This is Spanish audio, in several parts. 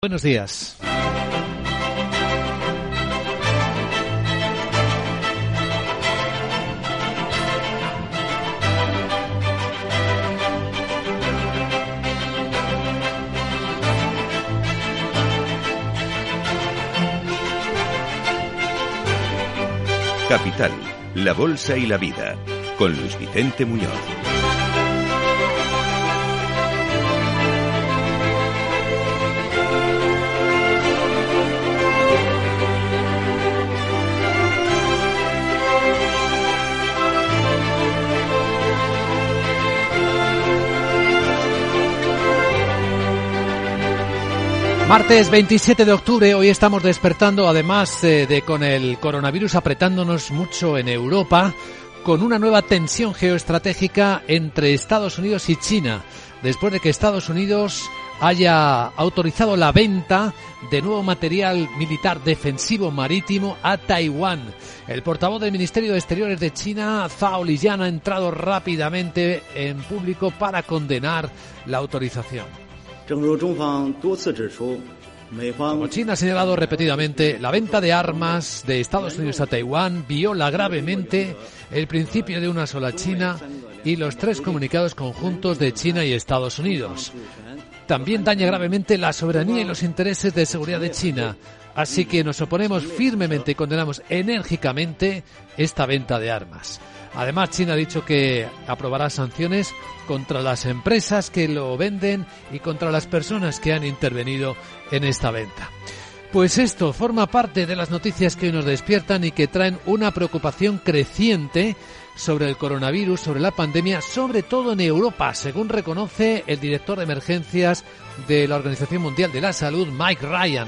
Buenos días. Capital, la bolsa y la vida, con Luis Vicente Muñoz. Martes 27 de octubre, hoy estamos despertando, además de con el coronavirus apretándonos mucho en Europa, con una nueva tensión geoestratégica entre Estados Unidos y China, después de que Estados Unidos haya autorizado la venta de nuevo material militar defensivo marítimo a Taiwán. El portavoz del Ministerio de Exteriores de China, Zhao Lijian, ha entrado rápidamente en público para condenar la autorización. Como China ha señalado repetidamente, la venta de armas de Estados Unidos a Taiwán viola gravemente el principio de una sola China y los 3 comunicados conjuntos de China y Estados Unidos. También daña gravemente la soberanía y los intereses de seguridad de China. Así que nos oponemos firmemente y condenamos enérgicamente esta venta de armas. Además, China ha dicho que aprobará sanciones contra las empresas que lo venden y contra las personas que han intervenido en esta venta. Pues esto forma parte de las noticias que hoy nos despiertan y que traen una preocupación creciente sobre el coronavirus, sobre la pandemia, sobre todo en Europa, según reconoce el director de emergencias de la Organización Mundial de la Salud, Mike Ryan.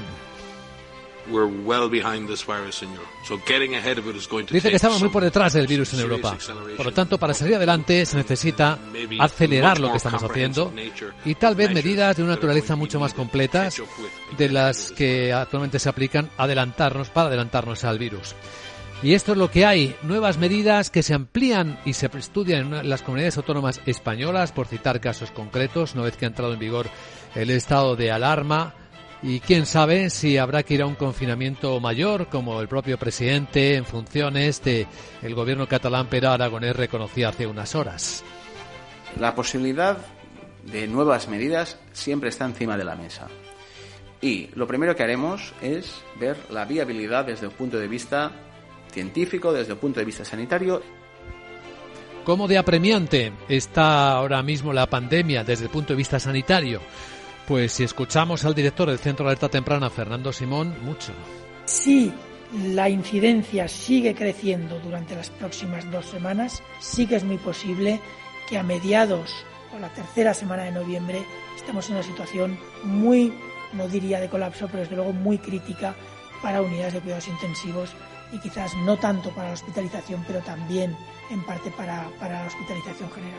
Dice que estamos muy por detrás del virus en Europa. Por lo tanto, para salir adelante se necesita acelerar lo que estamos haciendo y tal vez medidas de una naturaleza mucho más completas de las que actualmente se aplican para adelantarnos al virus. Y esto es lo que hay, nuevas medidas que se amplían y se estudian en las comunidades autónomas españolas, por citar casos concretos, una vez que ha entrado en vigor el estado de alarma. Y quién sabe si habrá que ir a un confinamiento mayor, como el propio presidente en funciones del gobierno catalán, Pere Aragonès, reconocía hace unas horas. La posibilidad de nuevas medidas siempre está encima de la mesa. Y lo primero que haremos es ver la viabilidad desde el punto de vista científico, desde el punto de vista sanitario. ¿Cómo de apremiante está ahora mismo la pandemia desde el punto de vista sanitario? Pues si escuchamos al director del Centro de Alerta Temprana, Fernando Simón, mucho. Si la incidencia sigue creciendo durante las próximas 2 semanas, sí que es muy posible que a mediados o la tercera semana de noviembre estemos en una situación muy, no diría de colapso, pero desde luego muy crítica para unidades de cuidados intensivos y quizás no tanto para la hospitalización, pero también en parte para la hospitalización general.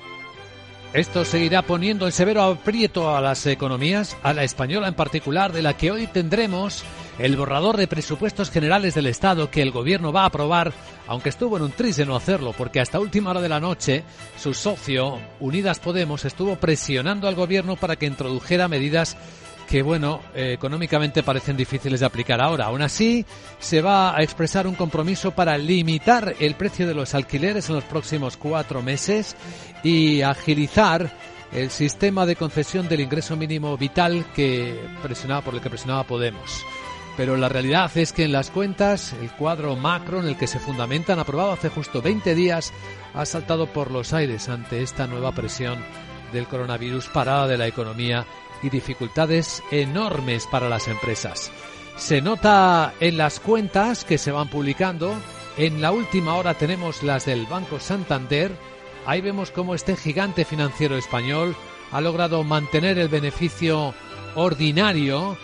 Esto seguirá poniendo en severo aprieto a las economías, a la española en particular, de la que hoy tendremos el borrador de presupuestos generales del Estado que el Gobierno va a aprobar, aunque estuvo en un tris de no hacerlo, porque hasta última hora de la noche su socio, Unidas Podemos, estuvo presionando al Gobierno para que introdujera medidas que, económicamente parecen difíciles de aplicar ahora. Aún así, se va a expresar un compromiso para limitar el precio de los alquileres en los próximos 4 meses y agilizar el sistema de concesión del ingreso mínimo vital por el que presionaba Podemos. Pero la realidad es que en las cuentas, el cuadro macro en el que se fundamentan, aprobado hace justo 20 días, ha saltado por los aires ante esta nueva presión del coronavirus, parada de la economía y dificultades enormes para las empresas. Se nota en las cuentas que se van publicando. En la última hora tenemos las del Banco Santander. Ahí vemos cómo este gigante financiero español ha logrado mantener el beneficio ordinario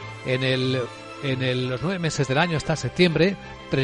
en los 9 meses del año hasta septiembre,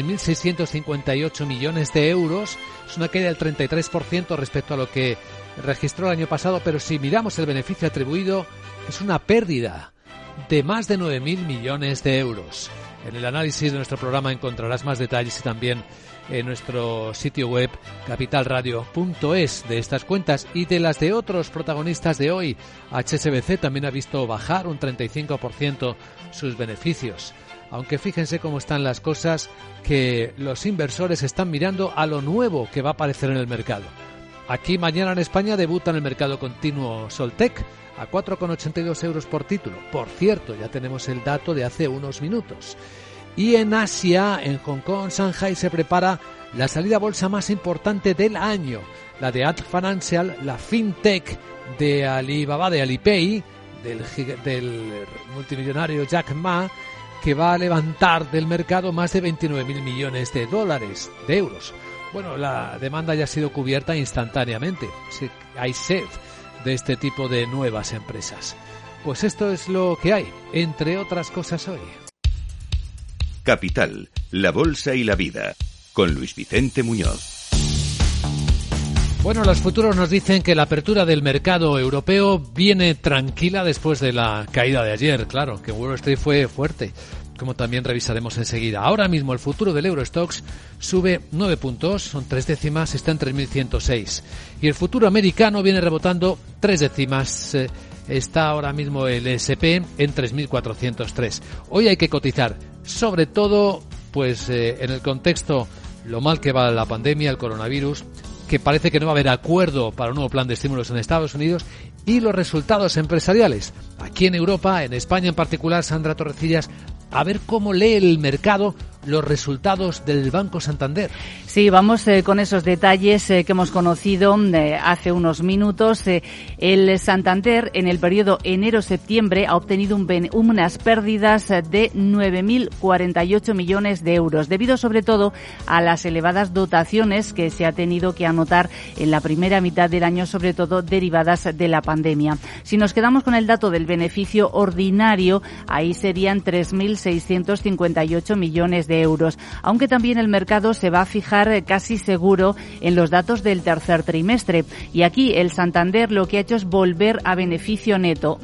3.658 millones de euros. Es una caída del 33% respecto a lo que registró el año pasado, pero si miramos el beneficio atribuido, es una pérdida de más de 9.000 millones de euros. En el análisis de nuestro programa encontrarás más detalles y también en nuestro sitio web capitalradio.es de estas cuentas y de las de otros protagonistas de hoy. HSBC también ha visto bajar un 35% sus beneficios. Aunque fíjense cómo están las cosas, que los inversores están mirando a lo nuevo que va a aparecer en el mercado. Aquí mañana en España debuta en el mercado continuo Soltec a 4,82 euros por título. Por cierto, ya tenemos el dato de hace unos minutos. Y en Asia, en Hong Kong, Shanghai, se prepara la salida a bolsa más importante del año, la de Ant Financial, la fintech de Alibaba, de Alipay, del multimillonario Jack Ma, que va a levantar del mercado más de 29.000 millones de euros. Bueno, la demanda ya ha sido cubierta instantáneamente. Hay sed de este tipo de nuevas empresas. Pues esto es lo que hay, entre otras cosas hoy. Capital, la bolsa y la vida, con Luis Vicente Muñoz. Bueno, los futuros nos dicen que la apertura del mercado europeo viene tranquila después de la caída de ayer. Claro, que Wall Street fue fuerte, como también revisaremos enseguida. Ahora mismo el futuro del Eurostoxx sube 9 puntos, son 3 décimas, está en 3.106. Y el futuro americano viene rebotando 3 décimas, está ahora mismo el S&P en 3.403. Hoy hay que cotizar, sobre todo pues en el contexto, lo mal que va la pandemia, el coronavirus, que parece que no va a haber acuerdo para un nuevo plan de estímulos en Estados Unidos, y los resultados empresariales. Aquí en Europa, en España en particular, Sandra Torrecillas, a ver cómo lee el mercado los resultados del Banco Santander. Sí, vamos con esos detalles que hemos conocido hace unos minutos. El Santander en el periodo enero-septiembre ha obtenido unas pérdidas de 9.048 millones de euros, debido sobre todo a las elevadas dotaciones que se ha tenido que anotar en la primera mitad del año, sobre todo derivadas de la pandemia. Si nos quedamos con el dato del beneficio ordinario, ahí serían 3.658 millones de euros, aunque también el mercado se va a fijar casi seguro en los datos del tercer trimestre. Y aquí el Santander lo que ha hecho es volver a beneficio neto,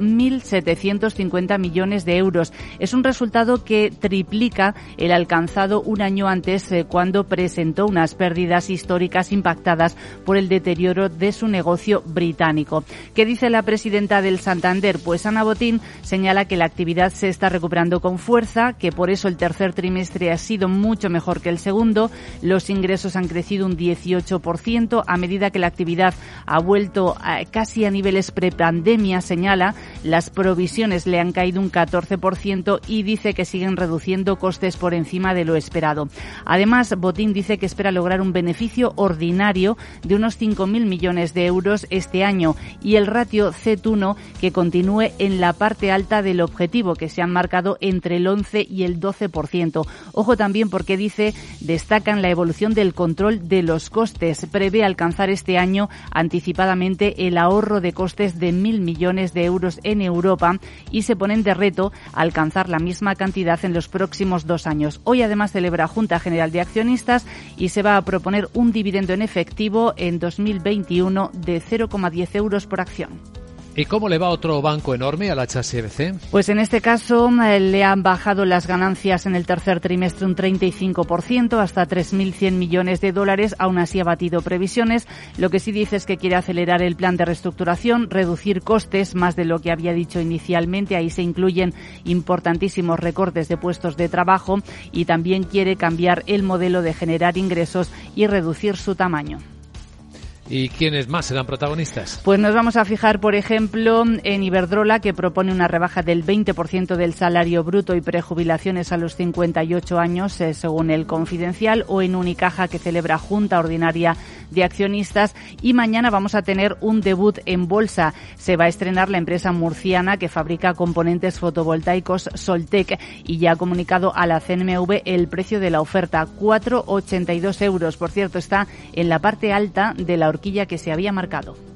1.750 millones de euros. Es un resultado que triplica el alcanzado un año antes, cuando presentó unas pérdidas históricas impactadas por el deterioro de su negocio británico. ¿Qué dice la presidenta del Santander? Pues Ana Botín señala que la actividad se está recuperando con fuerza, que por eso el tercer trimestre ha sido mucho mejor que el segundo. Los ingresos han crecido un 18% a medida que la actividad ha vuelto casi a niveles prepandemia, señala. Las provisiones le han caído un 14% y dice que siguen reduciendo costes por encima de lo esperado. Además, Botín dice que espera lograr un beneficio ordinario de unos 5.000 millones de euros este año y el ratio CET1 que continúe en la parte alta del objetivo, que se han marcado entre el 11 y el 12%. Ojo también porque destacan la evolución del control de los costes. Prevé alcanzar este año anticipadamente el ahorro de costes de 1.000 millones de euros en Europa y se ponen de reto alcanzar la misma cantidad en los próximos 2 años. Hoy además celebra Junta General de Accionistas y se va a proponer un dividendo en efectivo en 2021 de 0,10 euros por acción. ¿Y cómo le va a otro banco enorme, al HSBC? Pues en este caso le han bajado las ganancias en el tercer trimestre un 35%, hasta 3.100 millones de dólares. Aún así ha batido previsiones. Lo que sí dice es que quiere acelerar el plan de reestructuración, reducir costes más de lo que había dicho inicialmente. Ahí se incluyen importantísimos recortes de puestos de trabajo y también quiere cambiar el modelo de generar ingresos y reducir su tamaño. ¿Y quiénes más serán protagonistas? Pues nos vamos a fijar, por ejemplo, en Iberdrola, que propone una rebaja del 20% del salario bruto y prejubilaciones a los 58 años, según el Confidencial, o en Unicaja, que celebra Junta Ordinaria de Accionistas. Y mañana vamos a tener un debut en bolsa. Se va a estrenar la empresa murciana que fabrica componentes fotovoltaicos Soltec y ya ha comunicado a la CNMV el precio de la oferta, 4,82 euros. Por cierto, está en la parte alta de la horquilla que se había marcado.